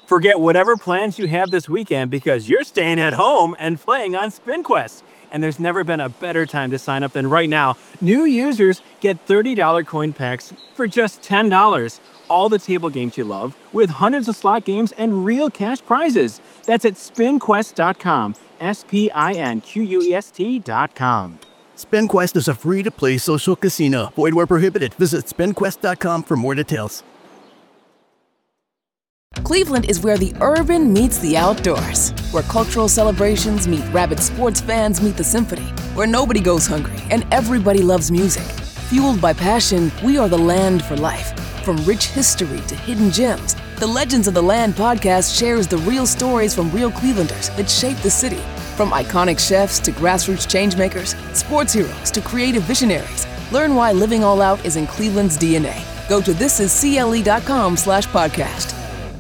Forget whatever plans you have this weekend because you're staying at home and playing on SpinQuest. And there's never been a better time to sign up than right now. New users get $30 coin packs for just $10. All the table games you love, with hundreds of slot games and real cash prizes. That's at spinquest.com. SPINQUEST.com. SpinQuest is a free-to-play social casino. Void where prohibited. Visit spinquest.com for more details. Cleveland is where the urban meets the outdoors, where cultural celebrations meet rabid sports fans meet the symphony, where nobody goes hungry and everybody loves music. Fueled by passion, we are the land for life. From rich history to hidden gems, the Legends of the Land podcast shares the real stories from real Clevelanders that shape the city. From iconic chefs to grassroots changemakers, sports heroes to creative visionaries, learn why living all out is in Cleveland's DNA. Go to thisiscle.com/podcast.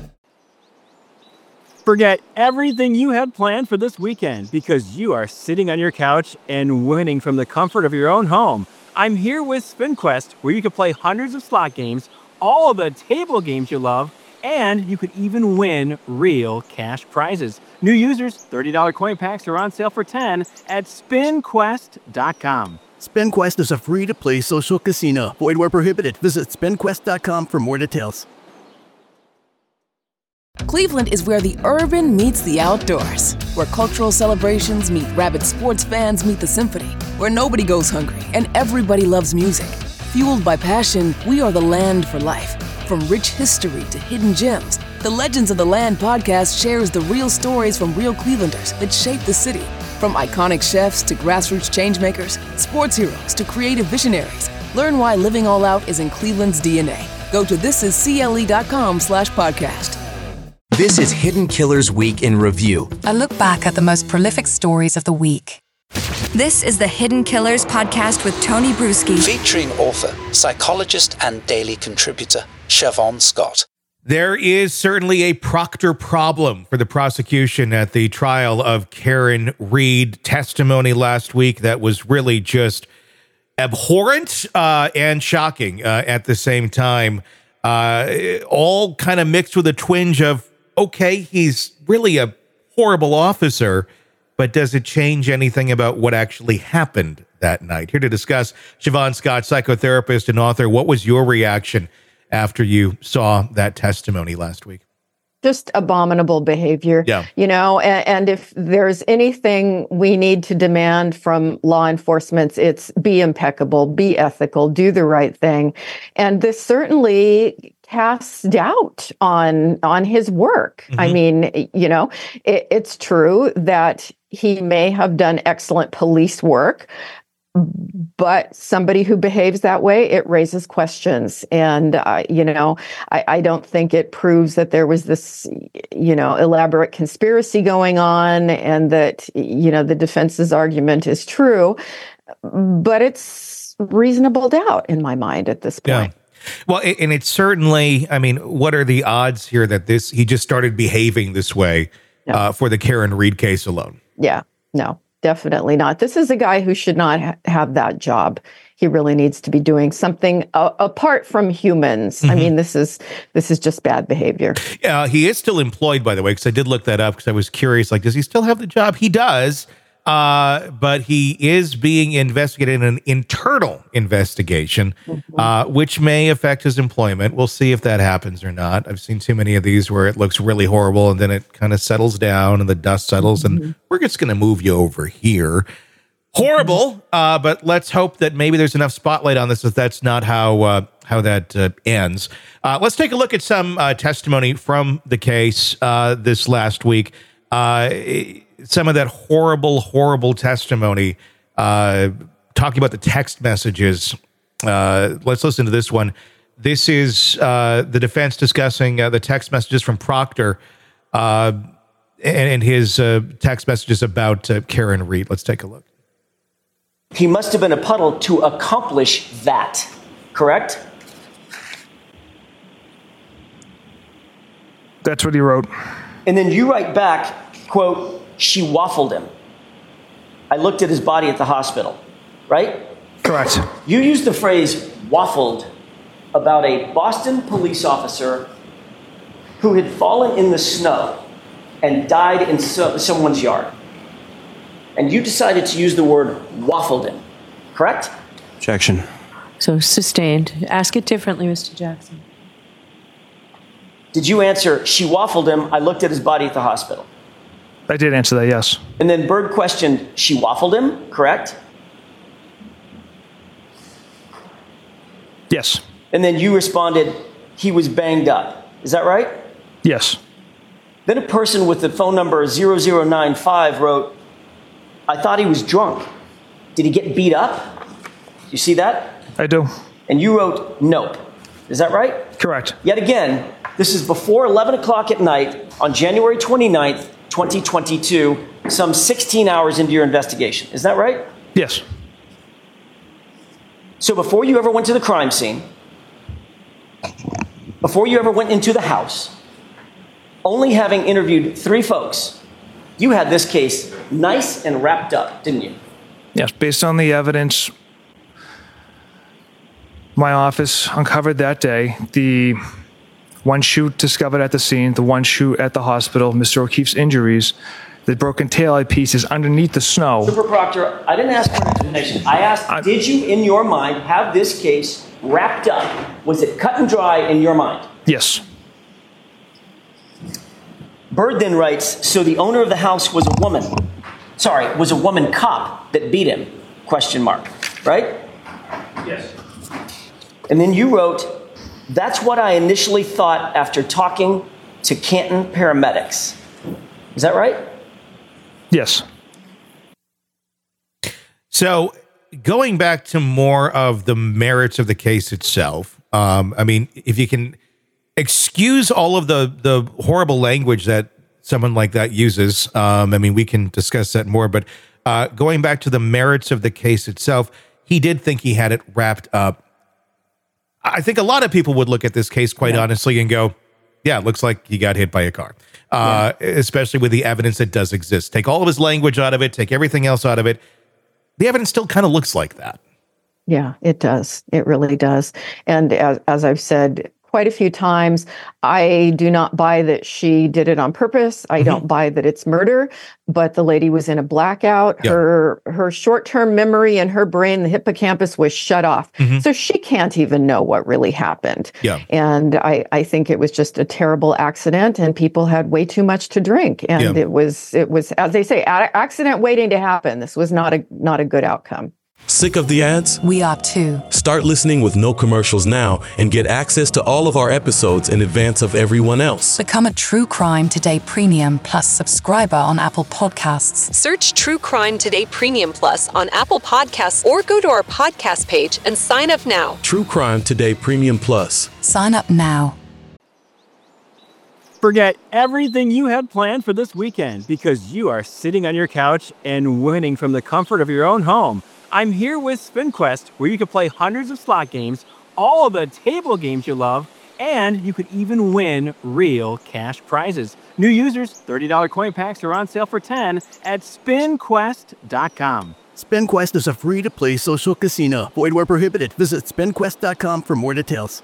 Forget everything you had planned for this weekend because you are sitting on your couch and winning from the comfort of your own home. I'm here with SpinQuest, where you can play hundreds of slot games, all of the table games you love, and you could even win real cash prizes. New users, $30 coin packs are on sale for $10 at spinquest.com. SpinQuest is a free-to-play social casino. Void where prohibited. Visit spinquest.com for more details. Cleveland is where the urban meets the outdoors, where cultural celebrations meet rabid sports fans meet the symphony, where nobody goes hungry and everybody loves music. Fueled by passion, we are the land for life. From rich history to hidden gems, the Legends of the Land podcast shares the real stories from real Clevelanders that shape the city. From iconic chefs to grassroots changemakers, sports heroes to creative visionaries, learn why living all out is in Cleveland's DNA. Go to thisiscle.com/podcast. This is Hidden Killers Week in Review. A look back at the most prolific stories of the week. This is the Hidden Killers podcast with Tony Bruschi. Featuring author, psychologist, and daily contributor, Siobhan Scott. There is certainly a Proctor problem for the prosecution at the trial of Karen Read. Testimony last week that was really just abhorrent and shocking at the same time. All kind of mixed with a twinge of, okay, he's really a horrible officer, but does it change anything about what actually happened that night? Here to discuss, Siobhan Scott, psychotherapist and author. What was your reaction after you saw that testimony last week? Just abominable behavior, and if there's anything we need to demand from law enforcement, it's be impeccable, be ethical, do the right thing. And this certainly casts doubt on his work. Mm-hmm. I mean, it's true that he may have done excellent police work, but somebody who behaves that way, it raises questions. And, I don't think it proves that there was this, elaborate conspiracy going on and that, the defense's argument is true. But it's reasonable doubt in my mind at this point. Yeah. Well, and it's certainly, what are the odds here that he just started behaving this way for the Karen Read case alone? Yeah, no. Definitely not. This is a guy who should not have that job. He really needs to be doing something apart from humans. Mm-hmm. I mean, this is just bad behavior. Yeah, he is still employed, by the way, because I did look that up because I was curious. Like, does he still have the job? He does, but he is being investigated in an internal investigation, mm-hmm. Which may affect his employment. We'll see if that happens or not. I've seen too many of these where it looks really horrible and then it kind of settles down and the dust settles mm-hmm. and we're just going to move you over here. Horrible, but let's hope that maybe there's enough spotlight on this that that's not how that ends. Let's take a look at some testimony from the case this last week. Some of that horrible testimony, talking about the text messages. Let's listen to this one. This is the defense discussing the text messages from Proctor and his text messages about Karen Read. Let's take a look. He must have been a puddle to accomplish that, correct? That's what he wrote. And then you write back, quote, she waffled him. I looked at his body at the hospital, right? Correct. You used the phrase waffled about a Boston police officer who had fallen in the snow and died in someone's yard. And you decided to use the word waffled him, correct? Objection. So sustained. Ask it differently, Mr. Jackson. Did you answer, she waffled him, I looked at his body at the hospital? I did answer that, yes. And then Bird questioned, she waffled him, correct? Yes. And then you responded, he was banged up. Is that right? Yes. Then a person with the phone number 0095 wrote, I thought he was drunk. Did he get beat up? You see that? I do. And you wrote, nope. Is that right? Correct. Yet again, this is before 11 o'clock at night on January 29th, 2022, some 16 hours into your investigation. Is that right? Yes. So before you ever went to the crime scene, before you ever went into the house, only having interviewed 3 folks, you had this case nice and wrapped up, didn't you? Yes, based on the evidence my office uncovered that day, the one shoot discovered at the scene, the one shoot at the hospital, Mr. O'Keefe's injuries, the broken taillight pieces underneath the snow. Super Proctor, I didn't ask for an explanation. I asked, did you, in your mind, have this case wrapped up? Was it cut and dry in your mind? Yes. Bird then writes, so the owner of the house was a woman. Sorry, was a woman cop that beat him? Question mark. Right? Yes. And then you wrote, that's what I initially thought after talking to Canton paramedics. Is that right? Yes. So going back to more of the merits of the case itself, I mean, if you can excuse all of the horrible language that someone like that uses, I mean, we can discuss that more, but going back to the merits of the case itself, he did think he had it wrapped up. I think a lot of people would look at this case quite honestly and go, yeah, it looks like he got hit by a car, especially with the evidence that does exist. Take all of his language out of it, take everything else out of it. The evidence still kind of looks like that. Yeah, it does. It really does. And as I've said quite a few times, I do not buy that she did it on purpose. I don't buy that it's murder, but the lady was in a blackout. Yeah. Her short-term memory in her brain, the hippocampus, was shut off. So she can't even know what really happened. Yeah. And I think it was just a terrible accident, and people had way too much to drink. And it was, as they say, accident waiting to happen. This was not a good outcome. Sick of the ads? We are too. Start listening with no commercials now and get access to all of our episodes in advance of everyone else. Become a True Crime Today Premium Plus subscriber on Apple Podcasts. Search True Crime Today Premium Plus on Apple Podcasts or go to our podcast page and sign up now. True Crime Today Premium Plus. Sign up now. Forget everything you had planned for this weekend because you are sitting on your couch and winning from the comfort of your own home. I'm here with SpinQuest, where you can play hundreds of slot games, all of the table games you love, and you could even win real cash prizes. New users, $30 coin packs are on sale for $10 at SpinQuest.com. SpinQuest is a free-to-play social casino. Void where prohibited. Visit SpinQuest.com for more details.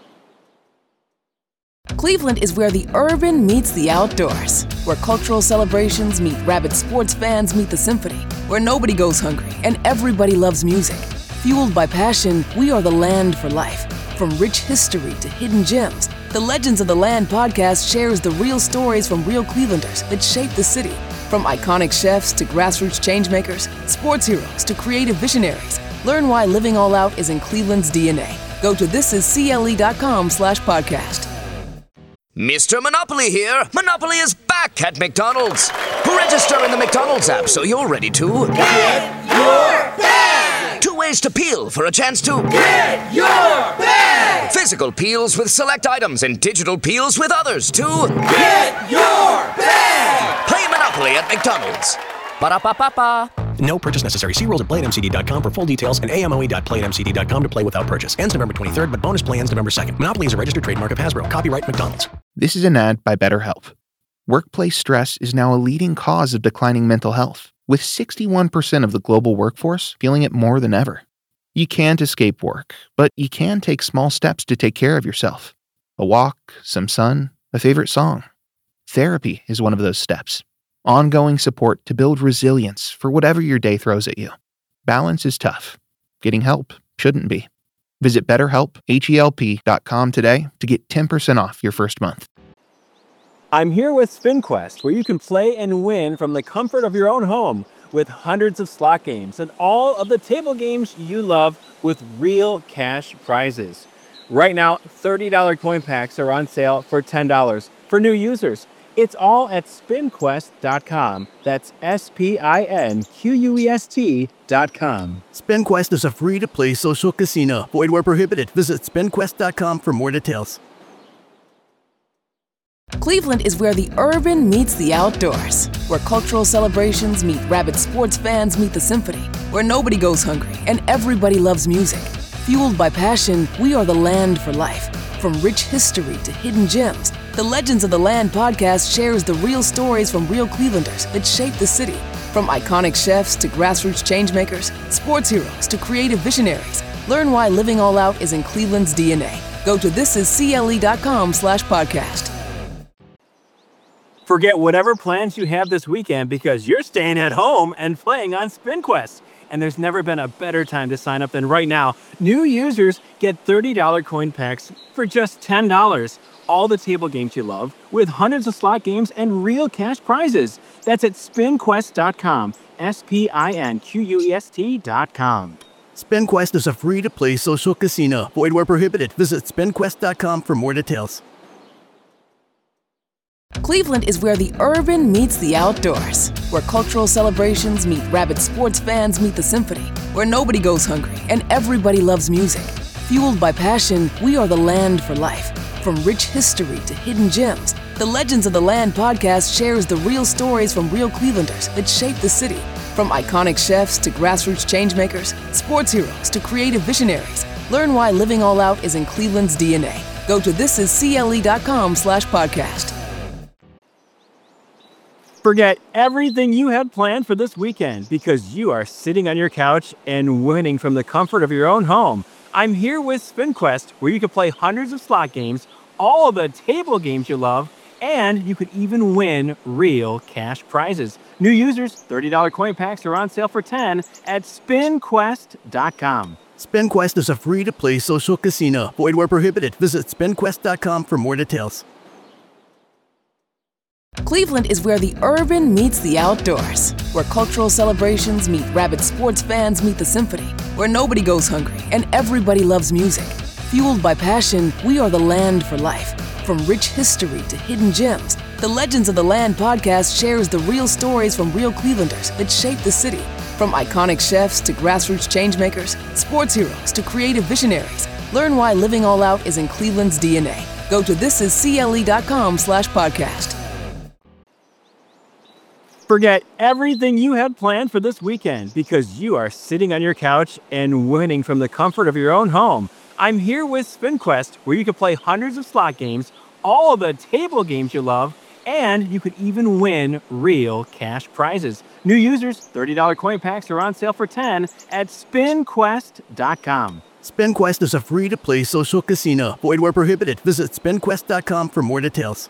Cleveland is where the urban meets the outdoors, where cultural celebrations meet rabid sports fans meet the symphony, where nobody goes hungry and everybody loves music. Fueled by passion, we are the land for life. From rich history to hidden gems, the Legends of the Land podcast shares the real stories from real Clevelanders that shape the city. From iconic chefs to grassroots changemakers, sports heroes to creative visionaries, learn why living all out is in Cleveland's DNA. Go to thisiscle.com/podcast. Mr. Monopoly here. Monopoly is back at McDonald's. Register in the McDonald's app so you're ready to get your bag. 2 ways to peel for a chance to get your bag. Physical peels with select items and digital peels with others to get your bag. Play Monopoly at McDonald's. Ba-da-ba-ba-ba. No purchase necessary. See rules at playatmcd.com for full details and amoe.playatmcd.com to play without purchase. Ends November 23rd, but bonus play ends November 2nd. Monopoly is a registered trademark of Hasbro. Copyright McDonald's. This is an ad by BetterHelp. Workplace stress is now a leading cause of declining mental health, with 61% of the global workforce feeling it more than ever. You can't escape work, but you can take small steps to take care of yourself. A walk, some sun, A favorite song? Therapy is one of those steps. Ongoing support to build resilience for whatever your day throws at you. Balance is tough. Getting help shouldn't be. Visit BetterHelp.com today to get 10% off your first month. I'm here with SpinQuest, where you can play and win from the comfort of your own home with hundreds of slot games and all of the table games you love with real cash prizes. Right now, $30 coin packs are on sale for $10 for new users. It's all at SpinQuest.com. That's SpinQuest.com. SpinQuest is a free-to-play social casino. Void where prohibited. Visit SpinQuest.com for more details. Cleveland is where the urban meets the outdoors, where cultural celebrations meet rabid sports fans meet the symphony, where nobody goes hungry and everybody loves music. Fueled by passion, we are the land for life. From rich history to hidden gems, the Legends of the Land podcast shares the real stories from real Clevelanders that shape the city. From iconic chefs to grassroots changemakers, sports heroes to creative visionaries, learn why living all out is in Cleveland's DNA. Go to thisiscle.com/podcast. Forget whatever plans you have this weekend because you're staying at home and playing on SpinQuest. And there's never been a better time to sign up than right now. New users get $30 coin packs for just $10. All the table games you love with hundreds of slot games and real cash prizes. That's at SpinQuest.com. SpinQuest.com. SpinQuest is a free-to-play social casino. Void where prohibited. Visit SpinQuest.com for more details. Cleveland is where the urban meets the outdoors, where cultural celebrations meet rabid sports fans meet the symphony, where nobody goes hungry and everybody loves music. Fueled by passion, we are the land for life. From rich history to hidden gems, the Legends of the Land podcast shares the real stories from real Clevelanders that shape the city. From iconic chefs to grassroots changemakers, sports heroes to creative visionaries, learn why living all out is in Cleveland's DNA. Go to thisiscle.com/podcast. Forget everything you had planned for this weekend because you are sitting on your couch and winning from the comfort of your own home. I'm here with SpinQuest, where you can play hundreds of slot games, all of the table games you love, and you could even win real cash prizes. New users, $30 coin packs are on sale for $10 at SpinQuest.com. SpinQuest is a free-to-play social casino. Void where prohibited. Visit SpinQuest.com for more details. Cleveland is where the urban meets the outdoors, where cultural celebrations meet rabid sports fans meet the symphony, where nobody goes hungry and everybody loves music. Fueled by passion, we are the land for life. From rich history to hidden gems, the Legends of the Land podcast shares the real stories from real Clevelanders that shape the city. From iconic chefs to grassroots changemakers, sports heroes to creative visionaries, learn why living all out is in Cleveland's DNA. Go to thisiscle.com/podcast. Forget everything you had planned for this weekend because you are sitting on your couch and winning from the comfort of your own home. I'm here with SpinQuest, where you can play hundreds of slot games, all of the table games you love, and you could even win real cash prizes. New users, $30 coin packs are on sale for $10 at SpinQuest.com. SpinQuest is a free-to-play social casino. Void where prohibited. Visit SpinQuest.com for more details.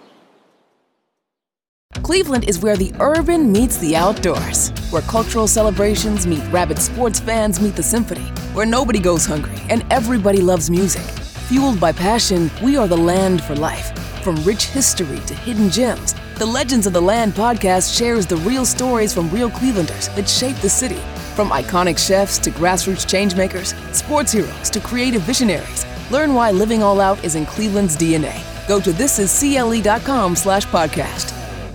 Cleveland is where the urban meets the outdoors, where cultural celebrations meet rabid sports fans meet the symphony, where nobody goes hungry and everybody loves music. Fueled by passion, we are the land for life. From rich history to hidden gems, the Legends of the Land podcast shares the real stories from real Clevelanders that shape the city. From iconic chefs to grassroots changemakers, sports heroes to creative visionaries, learn why living all out is in Cleveland's DNA. Go to thisiscle.com/podcast.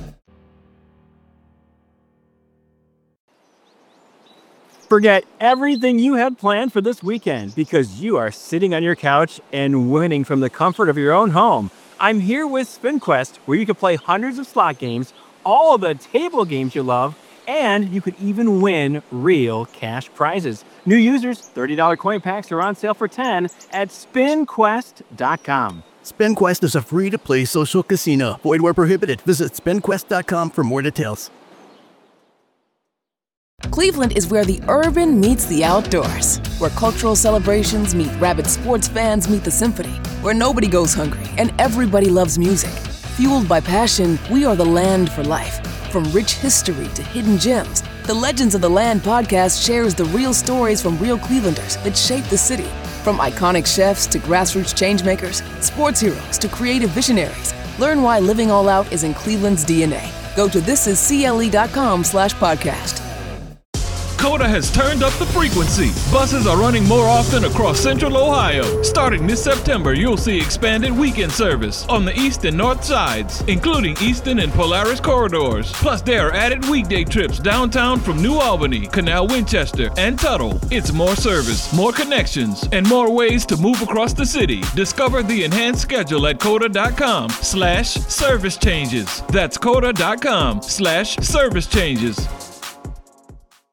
Forget everything you had planned for this weekend because you are sitting on your couch and winning from the comfort of your own home. I'm here with SpinQuest, where you can play hundreds of slot games, all of the table games you love, and you could even win real cash prizes. New users, $30 coin packs are on sale for $10 at SpinQuest.com. SpinQuest is a free-to-play social casino. Void where prohibited. Visit SpinQuest.com for more details. Cleveland is where the urban meets the outdoors, where cultural celebrations meet rabid sports fans meet the symphony, where nobody goes hungry and everybody loves music. Fueled by passion, we are the land for life. From rich history to hidden gems, the Legends of the Land podcast shares the real stories from real Clevelanders that shape the city. From iconic chefs to grassroots changemakers, sports heroes to creative visionaries, learn why living all out is in Cleveland's DNA. Go to thisiscle.com/podcast. Coda has turned up the frequency. Buses are running more often across Central Ohio. Starting this September, you'll see expanded weekend service on the east and north sides, including Easton and Polaris corridors. Plus, there are added weekday trips downtown from New Albany, Canal Winchester, and Tuttle. It's more service, more connections, and more ways to move across the city. Discover the enhanced schedule at coda.com/service changes. That's coda.com/service changes.